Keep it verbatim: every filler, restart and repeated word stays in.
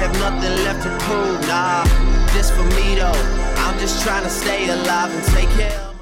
like nothing left to prove. Nah, this for me though. I'm just trying to stay alive and take care of